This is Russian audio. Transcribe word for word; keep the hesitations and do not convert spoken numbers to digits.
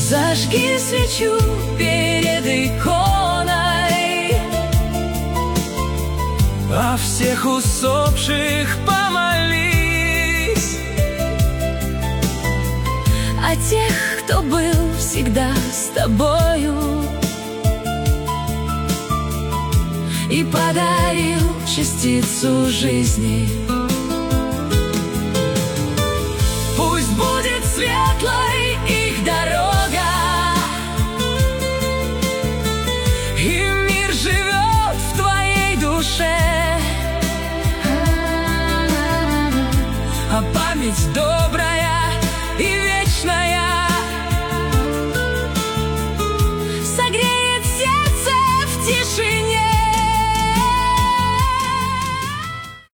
Зажги свечу перед иконой, о всех усопших помолись, о тех, кто был всегда с тобою и подарил частицу жизни. Пусть будет светлой их дорога, и мир живет в твоей душе, а память до